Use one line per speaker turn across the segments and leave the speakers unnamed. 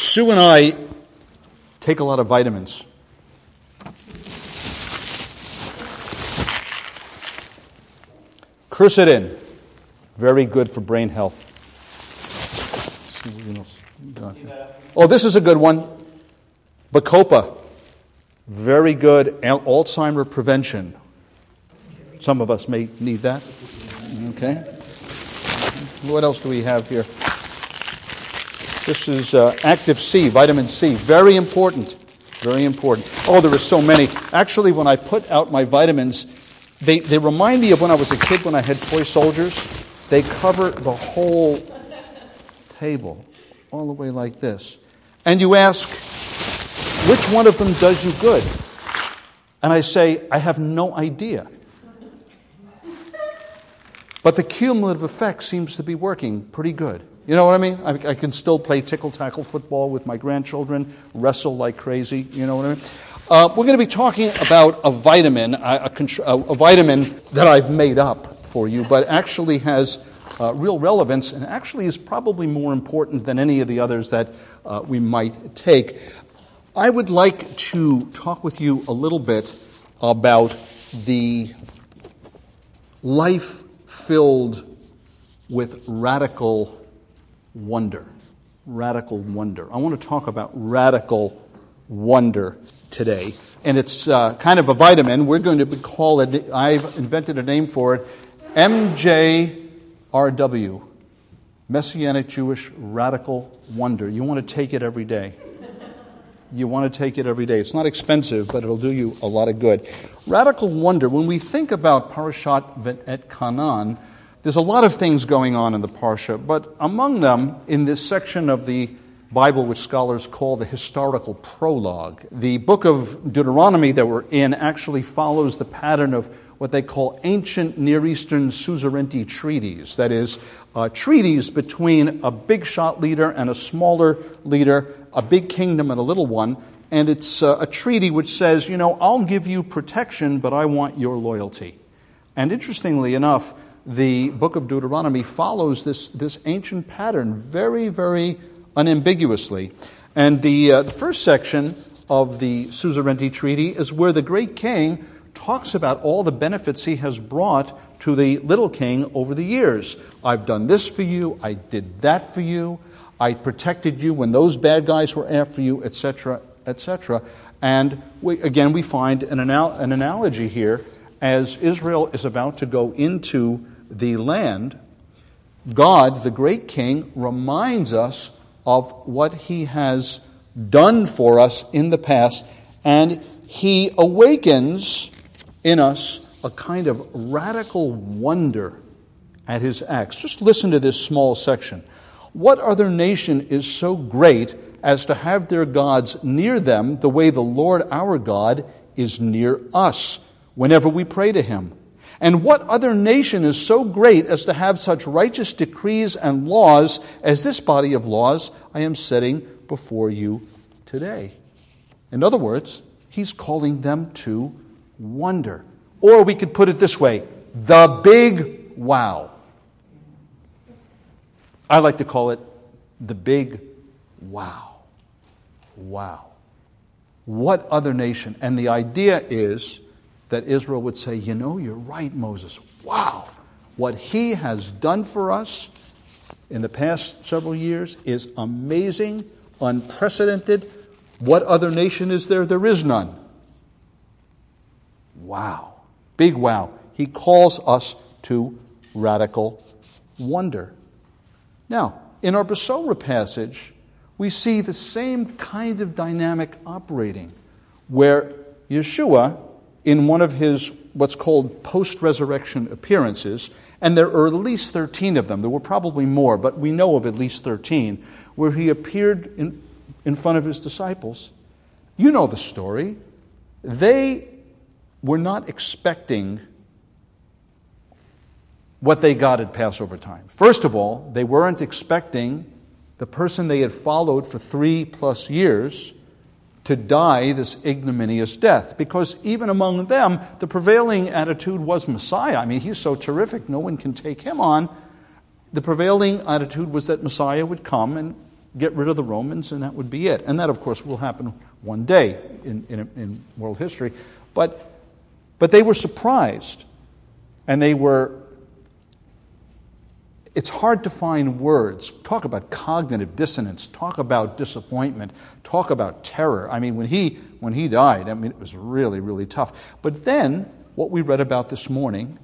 Sue and I take a lot of vitamins. Quercetin, very good for brain health. Oh, this is a good one. Bacopa, very good Alzheimer prevention. Some of us may need that. Okay. What else do we have here? This is Active C, vitamin C. Very important. Very important. Oh, there are so many. Actually, when I put out my vitamins, they remind me of when I was a kid when I had toy soldiers. They cover the whole table, all the way like this. And you ask, which one of them does you good? And I say, I have no idea. But the cumulative effect seems to be working pretty good. You know what I mean? I can still play tickle-tackle football with my grandchildren, wrestle like crazy. You know what I mean? We're going to be talking about a vitamin, a vitamin that I've made up for you, but actually has real relevance and actually is probably more important than any of the others that we might take. I would like to talk with you a little bit about the life filled with radical wonder. Radical wonder. I want to talk about radical wonder today. And it's kind of a vitamin. We're going to call it, I've invented a name for it, MJRW. Messianic Jewish Radical Wonder. You want to take it every day. You want to take it every day. It's not expensive, but it'll do you a lot of good. Radical wonder. When we think about Parashat Va'et-Kanan, there's a lot of things going on in the Parsha, but among them, in this section of the Bible which scholars call the historical prologue, the book of Deuteronomy that we're in actually follows the pattern of what they call ancient Near Eastern suzerainty treaties. That is, treaties between a big shot leader and a smaller leader, a big kingdom and a little one. And it's a treaty which says, I'll give you protection, but I want your loyalty. And interestingly enough, the book of Deuteronomy follows this ancient pattern very, very unambiguously. And the first section of the suzerainty treaty is where the great king talks about all the benefits he has brought to the little king over the years. I've done this for you, I did that for you, I protected you when those bad guys were after you, etc., etc. And we find an analogy here. As Israel is about to go into the land, God, the great king, reminds us of what he has done for us in the past, and he awakens in us a kind of radical wonder at his acts. Just listen to this small section. What other nation is so great as to have their gods near them the way the Lord our God is near us whenever we pray to him? And what other nation is so great as to have such righteous decrees and laws as this body of laws I am setting before you today? In other words, he's calling them to wonder. Or we could put it this way, the big wow. I like to call it the big wow. Wow. What other nation? And the idea is that Israel would say, you're right, Moses. Wow. What he has done for us in the past several years is amazing, unprecedented. What other nation is there? There is none. Wow. Big wow. He calls us to radical wonder. Now, in our Besorah passage, we see the same kind of dynamic operating, where Yeshua, in one of his what's called post-resurrection appearances, and there are at least 13 of them, there were probably more, but we know of at least 13, where he appeared in front of his disciples. You know the story. They were not expecting what they got at Passover time. First of all, they weren't expecting the person they had followed for 3+ years to die this ignominious death, because even among them, the prevailing attitude was Messiah. I mean, he's so terrific, no one can take him on. The prevailing attitude was that Messiah would come and get rid of the Romans, and that would be it. And that, of course, will happen one day in world history. But they were surprised, and it's hard to find words. Talk about cognitive dissonance. Talk about disappointment. Talk about terror. I mean, when he died, it was really, really tough. But then, what we read about this morning,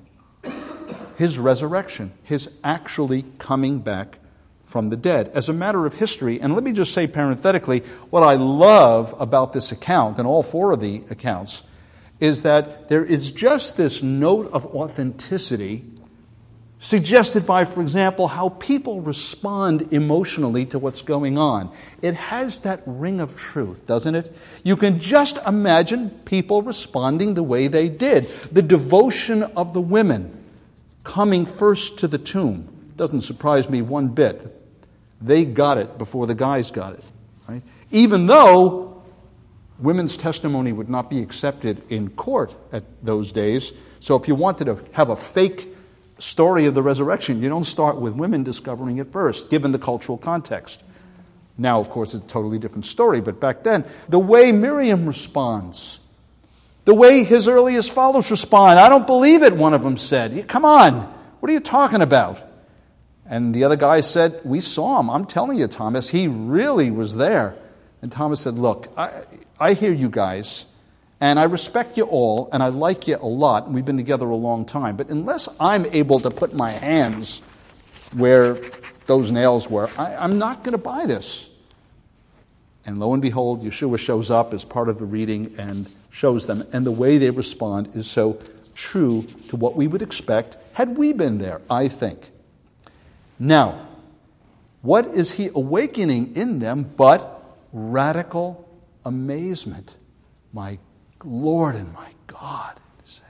his resurrection, his actually coming back from the dead. As a matter of history, and let me just say parenthetically, what I love about this account, and all four of the accounts, is that there is just this note of authenticity suggested by, for example, how people respond emotionally to what's going on. It has that ring of truth, doesn't it? You can just imagine people responding the way they did. The devotion of the women coming first to the tomb doesn't surprise me one bit. They got it before the guys got it, right? Even though women's testimony would not be accepted in court at those days. So if you wanted to have a fake story of the resurrection, you don't start with women discovering it first, given the cultural context. Now, of course, it's a totally different story, but back then, the way Miriam responds, the way his earliest followers respond, I don't believe it, one of them said. Come on, what are you talking about? And the other guy said, we saw him. I'm telling you, Thomas, he really was there. And Thomas said, look, I hear you guys, and I respect you all, and I like you a lot, and we've been together a long time. But unless I'm able to put my hands where those nails were, I'm not going to buy this. And lo and behold, Yeshua shows up as part of the reading and shows them. And the way they respond is so true to what we would expect had we been there, I think. Now, what is he awakening in them but radical amazement? My Lord and my God, they say,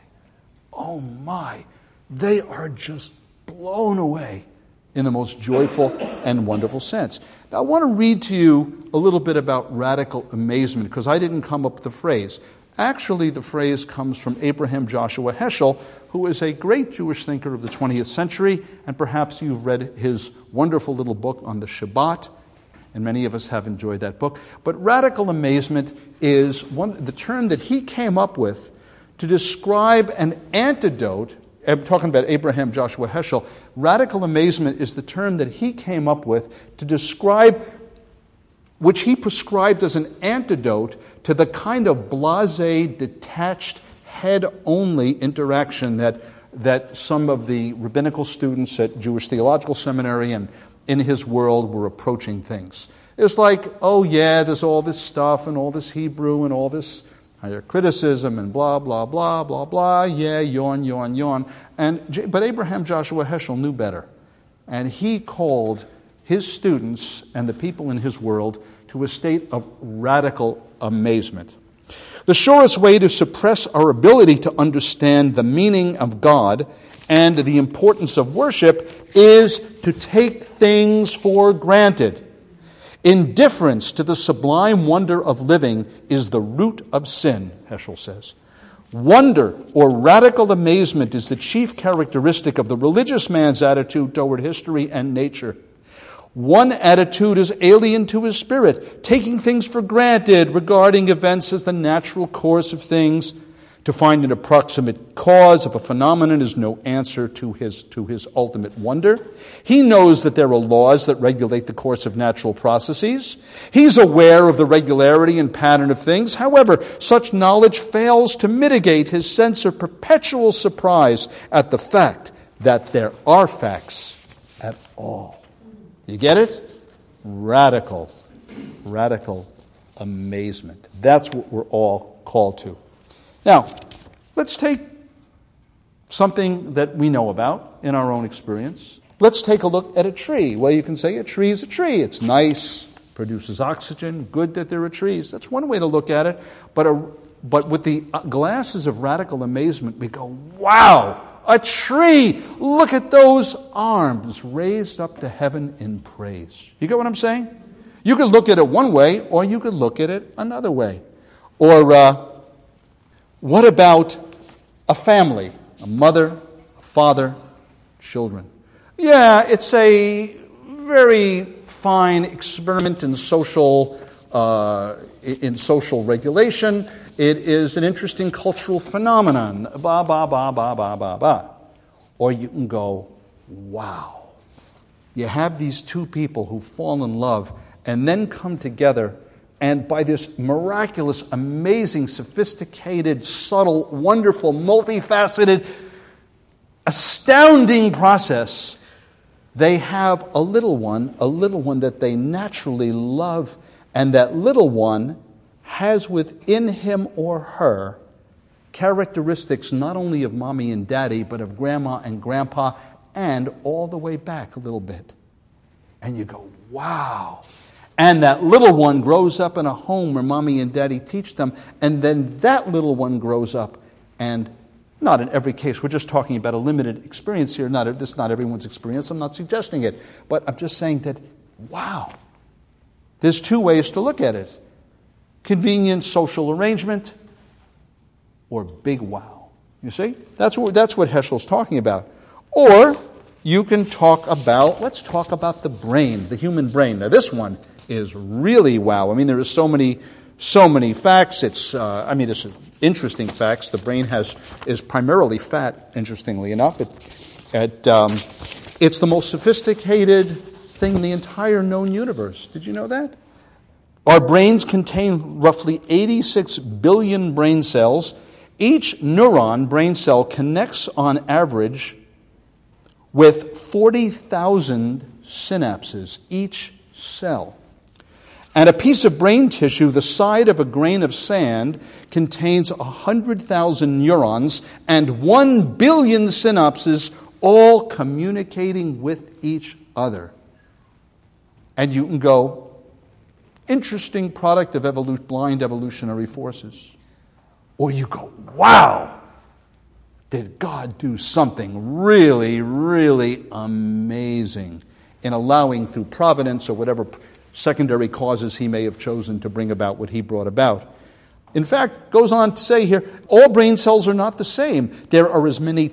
oh my, they are just blown away in the most joyful and wonderful sense. Now, I want to read to you a little bit about radical amazement, because I didn't come up with the phrase. Actually, the phrase comes from Abraham Joshua Heschel, who is a great Jewish thinker of the 20th century, and perhaps you've read his wonderful little book on the Shabbat, and many of us have enjoyed that book. But radical amazement is the term that he came up with to describe an antidote. I'm talking about Abraham Joshua Heschel. Radical amazement is the term that he came up with to describe, which he prescribed as an antidote to the kind of blasé, detached, head-only interaction that some of the rabbinical students at Jewish Theological Seminary and in his world were approaching things. It's like, oh yeah, there's all this stuff and all this Hebrew and all this higher criticism and blah, blah, blah, blah, blah, yeah, yawn, yawn, yawn. But Abraham Joshua Heschel knew better. And he called his students and the people in his world to a state of radical amazement. The surest way to suppress our ability to understand the meaning of God and the importance of worship is to take things for granted. Indifference to the sublime wonder of living is the root of sin, Heschel says. Wonder or radical amazement is the chief characteristic of the religious man's attitude toward history and nature. One attitude is alien to his spirit, taking things for granted, regarding events as the natural course of things. To find an approximate cause of a phenomenon is no answer to his ultimate wonder. He knows that there are laws that regulate the course of natural processes. He's aware of the regularity and pattern of things. However, such knowledge fails to mitigate his sense of perpetual surprise at the fact that there are facts at all. You get it? Radical amazement. That's what we're all called to. Now, let's take something that we know about in our own experience. Let's take a look at a tree. Well, you can say a tree is a tree. It's nice, produces oxygen, good that there are trees. That's one way to look at it. But with the glasses of radical amazement, we go, wow, a tree! Look at those arms raised up to heaven in praise. You get what I'm saying? You could look at it one way, or you could look at it another way. Or what about a family? A mother, a father, children. Yeah, it's a very fine experiment in social regulation. It is an interesting cultural phenomenon. Ba, ba, ba, ba, ba, ba, ba. Or you can go, wow. You have these two people who fall in love and then come together, and by this miraculous, amazing, sophisticated, subtle, wonderful, multifaceted, astounding process, they have a little one that they naturally love, and that little one has within him or her characteristics not only of mommy and daddy, but of grandma and grandpa, and all the way back a little bit. And you go, wow. And that little one grows up in a home where mommy and daddy teach them, and then that little one grows up, and not in every case, we're just talking about a limited experience here. This is not everyone's experience. I'm not suggesting it. But I'm just saying that, wow. There's two ways to look at it. Convenient social arrangement or big wow. You see? That's what Heschel's talking about. Or you can let's talk about the brain, the human brain. Now this one is really wow. I mean, there are so many facts. It's interesting facts. The brain is primarily fat, interestingly enough. It's the most sophisticated thing in the entire known universe. Did you know that? Our brains contain roughly 86 billion brain cells. Each brain cell connects on average with 40,000 synapses, each cell. And a piece of brain tissue the size of a grain of sand contains 100,000 neurons and 1 billion synapses, all communicating with each other. And you can go, interesting product of blind evolutionary forces. Or you go, wow, did God do something really, really amazing in allowing through providence or whatever secondary causes he may have chosen to bring about what he brought about. In fact, goes on to say here, all brain cells are not the same. There are as many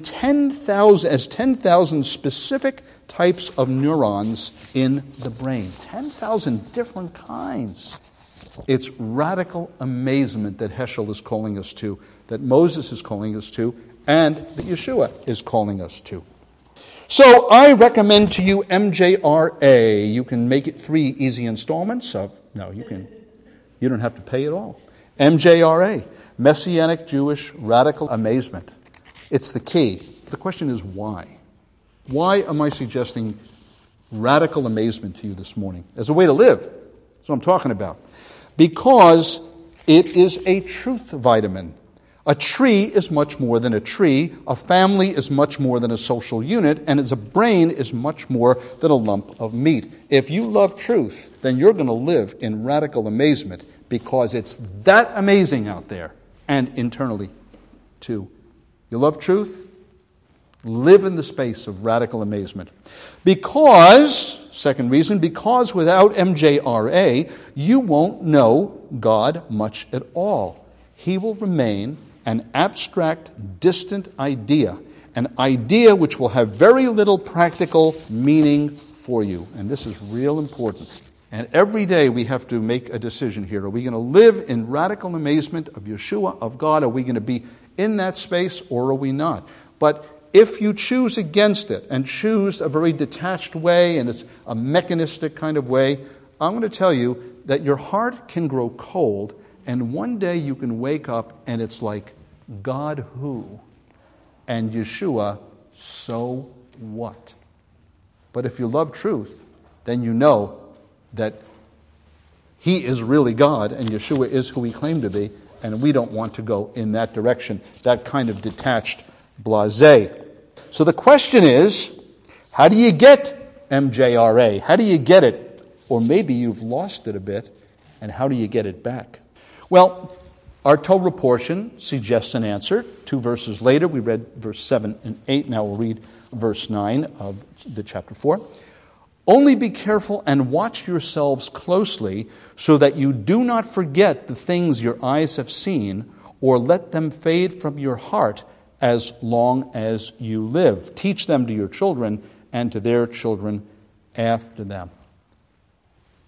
10,000 specific types of neurons in the brain. 10,000 different kinds. It's radical amazement that Heschel is calling us to, that Moses is calling us to, and that Yeshua is calling us to. So I recommend to you MJRA. You can make it 3 easy installments of, you don't have to pay it all. MJRA, Messianic Jewish Radical Amazement. It's the key. The question is why? Why am I suggesting radical amazement to you this morning? As a way to live. That's what I'm talking about. Because it is a truth vitamin. A tree is much more than a tree. A family is much more than a social unit. And as a brain is much more than a lump of meat. If you love truth, then you're going to live in radical amazement because it's that amazing out there and internally too. You love truth? Live in the space of radical amazement. Second reason, because without MJRA, you won't know God much at all. He will remain an abstract, distant idea, an idea which will have very little practical meaning for you. And this is real important. And every day we have to make a decision here. Are we going to live in radical amazement of Yeshua, of God? Are we going to be in that space or are we not? But if you choose against it and choose a very detached way and it's a mechanistic kind of way, I'm going to tell you that your heart can grow cold and one day you can wake up and it's like, God who? And Yeshua, so what? But if you love truth, then you know that He is really God and Yeshua is who He claimed to be, and we don't want to go in that direction, that kind of detached blasé. So the question is, how do you get MJRA? How do you get it? Or maybe you've lost it a bit, and how do you get it back? Well, our Torah portion suggests an answer. 2 verses later, we read verse 7 and 8. Now we'll read verse 9 of the chapter 4. Only be careful and watch yourselves closely so that you do not forget the things your eyes have seen or let them fade from your heart as long as you live. Teach them to your children and to their children after them.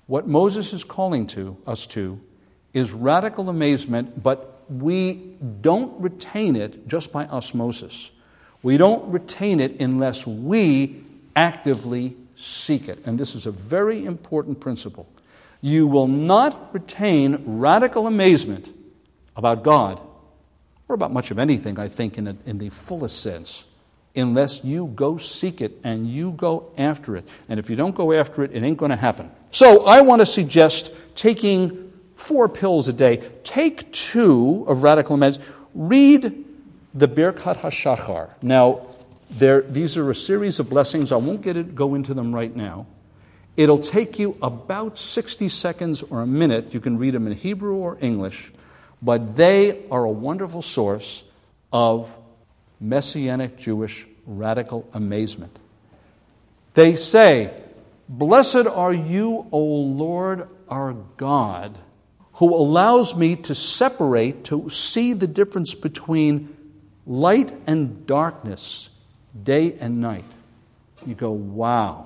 What Moses is calling to us to is radical amazement, but we don't retain it just by osmosis. We don't retain it unless we actively seek it. And this is a very important principle. You will not retain radical amazement about God, or about much of anything, I think, in the fullest sense, unless you go seek it and you go after it. And if you don't go after it, it ain't going to happen. So I want to suggest taking 4 pills a day. Take 2 of radical amazement. Read the Birkat HaShachar. Now, these are a series of blessings. I won't go into them right now. It'll take you about 60 seconds or a minute. You can read them in Hebrew or English. But they are a wonderful source of Messianic Jewish radical amazement. They say, "Blessed are you, O Lord our God, who allows me to see the difference between light and darkness, day and night." You go, wow.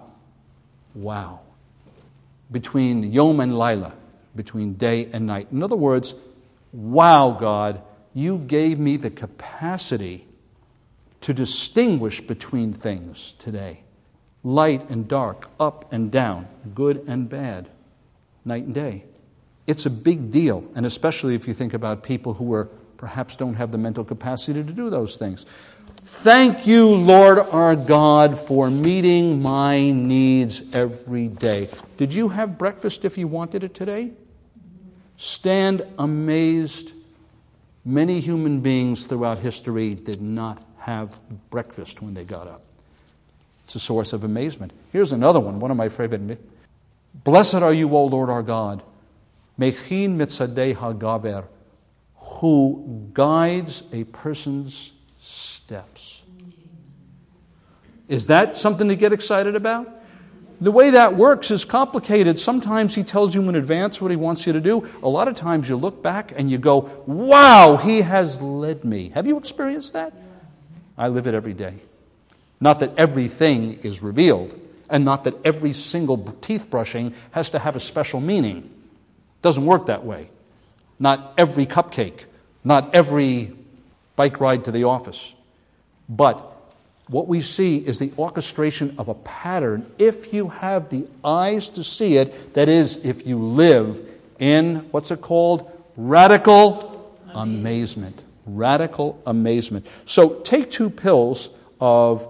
Between Yom and Laila, between day and night. In other words, wow, God, you gave me the capacity to distinguish between things today. Light and dark, up and down, good and bad, night and day. It's a big deal, and especially if you think about people who perhaps don't have the mental capacity to do those things. Thank you, Lord our God, for meeting my needs every day. Did you have breakfast if you wanted it today? Stand amazed. Many human beings throughout history did not have breakfast when they got up. It's a source of amazement. Here's another one of my favorite. Blessed are you, O Lord our God, Mechin mitzadei hagaver, who guides a person's steps. Is that something to get excited about? The way that works is complicated. Sometimes he tells you in advance what he wants you to do. A lot of times you look back and you go, wow, he has led me. Have you experienced that? I live it every day. Not that everything is revealed, and not that every single teeth brushing has to have a special meaning. It doesn't work that way. Not every cupcake, not every bike ride to the office. But what we see is the orchestration of a pattern if you have the eyes to see it, that is, if you live in, what's it called? Radical amazement. Radical amazement. So take 2 pills of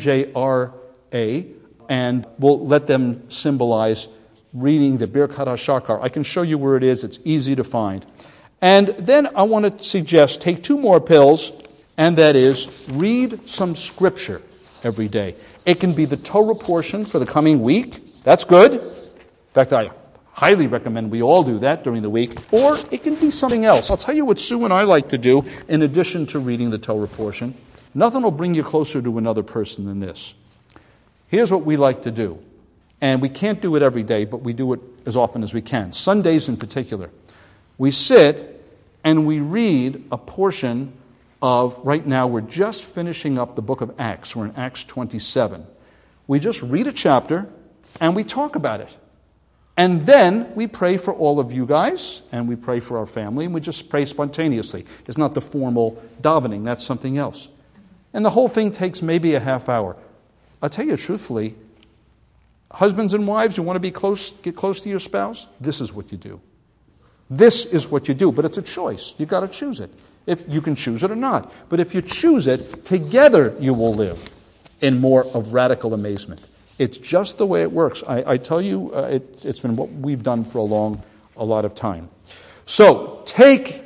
MJRA, and we'll let them symbolize reading the Birkat HaShachar. I can show you where it is. It's easy to find. And then I want to suggest take 2 more pills, and that is read some scripture every day. It can be the Torah portion for the coming week. That's good. In fact, I highly recommend we all do that during the week. Or it can be something else. I'll tell you what Sue and I like to do in addition to reading the Torah portion. Nothing will bring you closer to another person than this. Here's what we like to do. And we can't do it every day, but we do it as often as we can. Sundays in particular. We sit and we read a portion of, right now we're just finishing up the book of Acts. We're in Acts 27. We just read a chapter and we talk about it. And then we pray for all of you guys, and we pray for our family, and we just pray spontaneously. It's not the formal davening, that's something else. And the whole thing takes maybe a half hour. I'll tell you truthfully, husbands and wives, you want to get close to your spouse? This is what you do. This is what you do, but it's a choice. You've got to choose it. If you can choose it or not. But if you choose it, together you will live in more of radical amazement. It's just the way it works. I tell you, it's been what we've done for a lot of time. So, take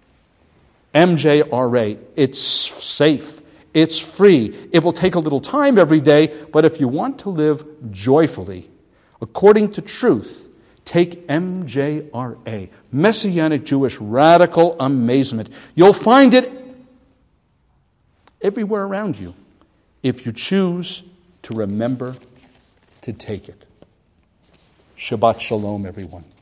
MJRA. It's safe. It's free. It will take a little time every day, but if you want to live joyfully, according to truth, take MJRA, Messianic Jewish Radical Amazement. You'll find it everywhere around you if you choose to remember to take it. Shabbat Shalom, everyone.